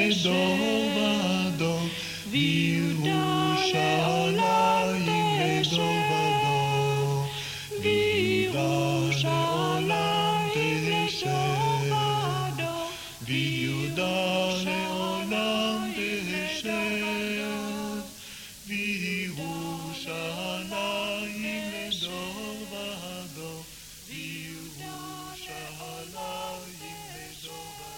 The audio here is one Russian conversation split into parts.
לבדו, וירושלים לבדו, ויהודה לעולם תשב, ויהודה לעולם תשב, וירושלים לבדו, וירושלים לבדו.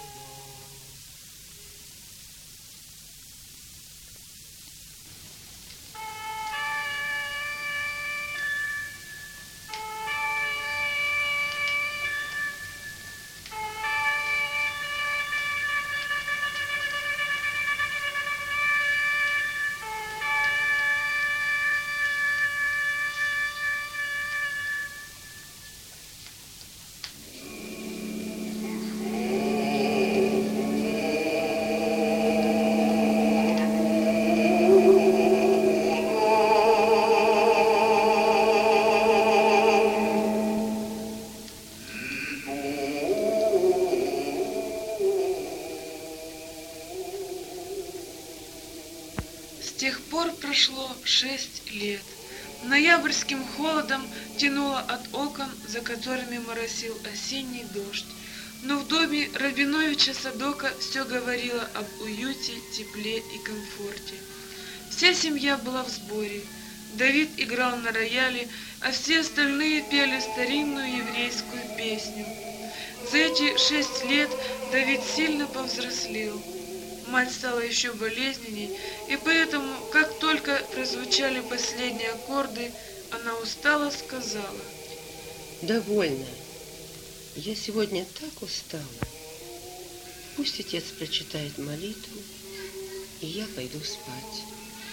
С тех пор прошло 6 лет. Ноябрьским холодом тянуло от окон, за которыми моросил осенний дождь. Но в доме Рабиновича Садока все говорило об уюте, тепле и комфорте. Вся семья была в сборе. Давид играл на рояле, а все остальные пели старинную еврейскую песню. За эти 6 лет Давид сильно повзрослел. Мать стала еще болезненней, и поэтому, как только прозвучали последние аккорды, она устало сказала: «Довольно. Я сегодня так устала. Пусть отец прочитает молитву, и я пойду спать».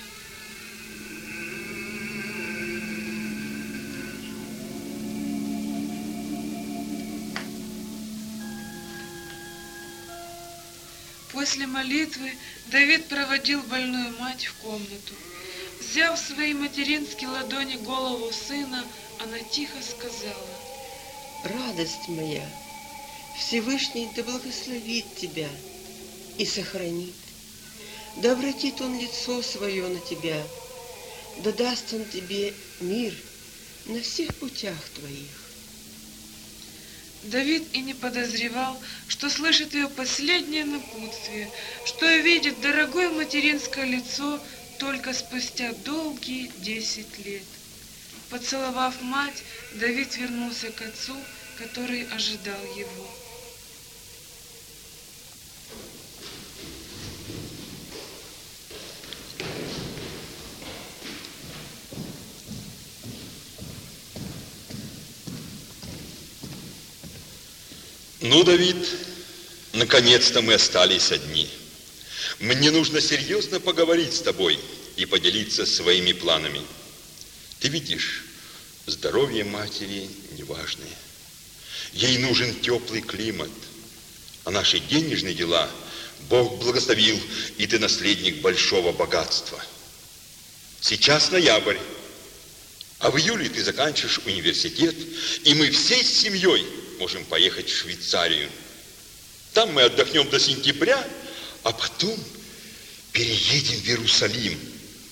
После молитвы Давид проводил больную мать в комнату. Взяв в свои материнские ладони голову сына, она тихо сказала: «Радость моя, Всевышний да благословит тебя и сохранит. Да обратит он лицо свое на тебя, да даст он тебе мир на всех путях твоих». Давид и не подозревал, что слышит ее последнее напутствие, что видит дорогое материнское лицо только спустя долгие 10 лет. Поцеловав мать, Давид вернулся к отцу, который ожидал его. Ну, Давид, наконец-то мы остались одни. Мне нужно серьезно поговорить с тобой и поделиться своими планами. Ты видишь, здоровье матери неважное. Ей нужен теплый климат. А наши денежные дела Бог благословил, и ты наследник большого богатства. Сейчас ноябрь, а в июле ты заканчиваешь университет, и мы всей семьей можем поехать в Швейцарию. Там мы отдохнем до сентября, а потом переедем в Иерусалим.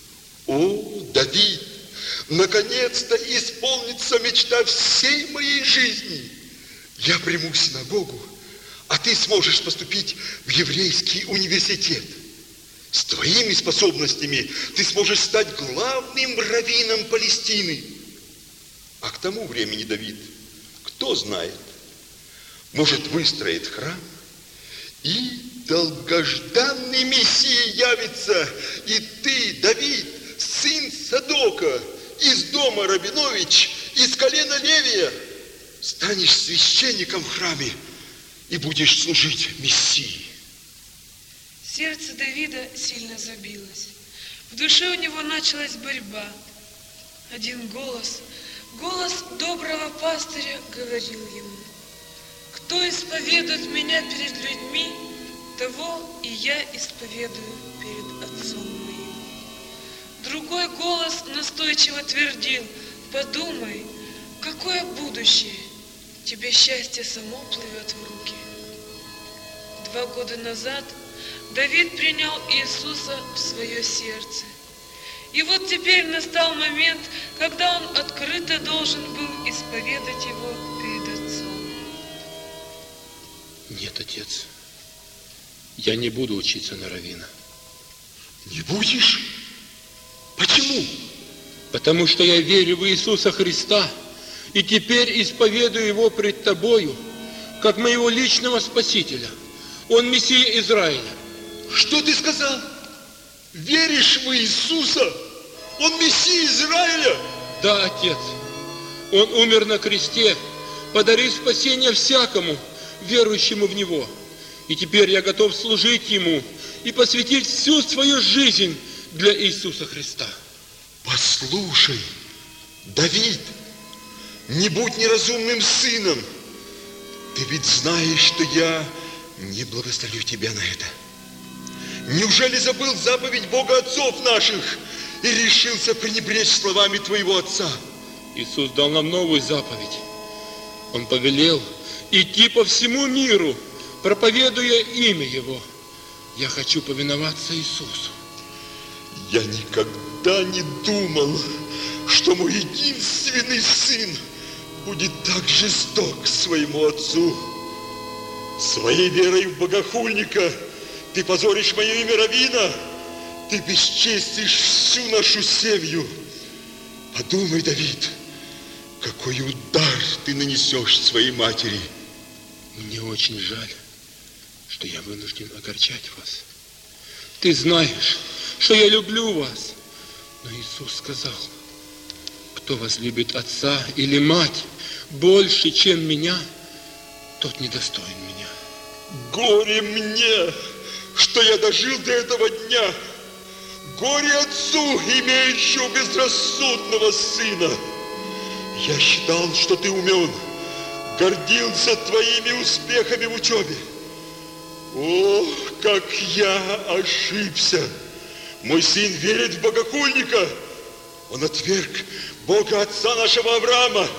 О, Давид, наконец-то исполнится мечта всей моей жизни. Я приму синагогу, а ты сможешь поступить в еврейский университет. С твоими способностями ты сможешь стать главным раввином Палестины. А к тому времени, Давид, кто знает, может, выстроит храм, и долгожданный Мессия явится, и ты, Давид, сын Садока, из дома Рабинович, из колена Левия, станешь священником в храме и будешь служить Мессии. Сердце Давида сильно забилось. В душе у него началась борьба. Один голос доброго пастыря говорил ему: «Кто исповедует меня перед людьми, того и я исповедую перед Отцом моим». Другой голос настойчиво твердил: «Подумай, какое будущее, тебе счастье само плывет в руки». 2 года назад Давид принял Иисуса в свое сердце. И вот теперь настал момент, когда он открыто должен был исповедать его перед Отцом. Нет, Отец, я не буду учиться на раввина. Не будешь? Почему? Потому что я верю в Иисуса Христа и теперь исповедую Его пред Тобою, как моего личного Спасителя. Он Мессия Израиля. Что ты сказал? Веришь в Иисуса? Он Мессия Израиля? Да, Отец. Он умер на кресте, подарив спасение всякому, верующему в Него. И теперь я готов служить Ему и посвятить всю свою жизнь для Иисуса Христа. Послушай, Давид, не будь неразумным сыном. Ты ведь знаешь, что я не благословлю тебя на это. Неужели забыл заповедь Бога отцов наших и решился пренебречь словами твоего отца? Иисус дал нам новую заповедь. Он повелел идти по всему миру, проповедуя имя Его. Я хочу повиноваться Иисусу. Я никогда не думал, что мой единственный сын будет так жесток к своему отцу. Своей верой в богохульника ты позоришь мое имя раввина, ты бесчестишь всю нашу семью. Подумай, Давид, какой удар ты нанесешь своей матери. Мне очень жаль, что я вынужден огорчать вас. Ты знаешь, что я люблю вас. Но Иисус сказал, кто возлюбит отца или мать больше, чем меня, тот недостоин меня. Горе мне, что я дожил до этого дня. Горе отцу, имеющему безрассудного сына. Я считал, что ты умен, гордился твоими успехами в учебе. О, как я ошибся! Мой сын верит в богохульника. Он отверг Бога отца нашего Авраама.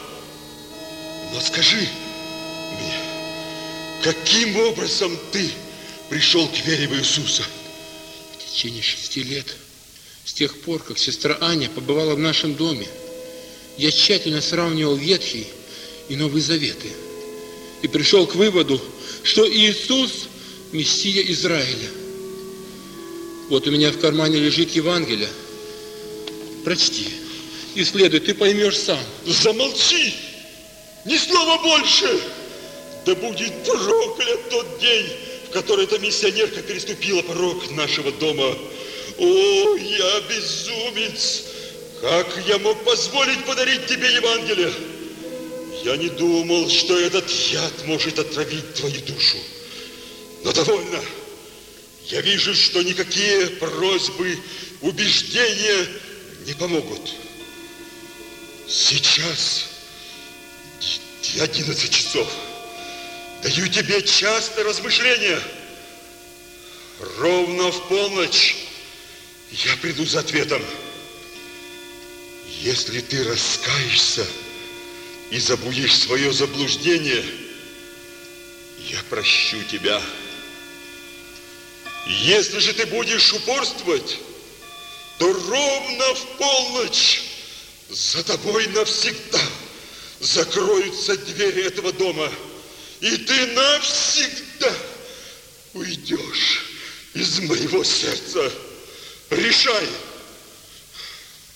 Но скажи мне, каким образом ты пришел к вере в Иисуса? В течение 6 лет, с тех пор, как сестра Аня побывала в нашем доме, я тщательно сравнивал Ветхий и Новый Заветы и пришел к выводу, что Иисус – Мессия Израиля. Вот у меня в кармане лежит Евангелие. Прочти, исследуй, ты поймешь сам. Замолчи! Ни слова больше! Да будет проклят тот день, в который эта миссионерка переступила порог нашего дома. О, я безумец! Как я мог позволить подарить тебе Евангелие? Я не думал, что этот яд может отравить твою душу. Но довольно. Я вижу, что никакие просьбы, убеждения не помогут. Сейчас 11 часов. Даю тебе час на размышления. Ровно в полночь я приду за ответом. Если ты раскаешься и забудешь свое заблуждение, я прощу тебя. Если же ты будешь упорствовать, то ровно в полночь за тобой навсегда закроются двери этого дома, и ты навсегда уйдешь из моего сердца. Решай.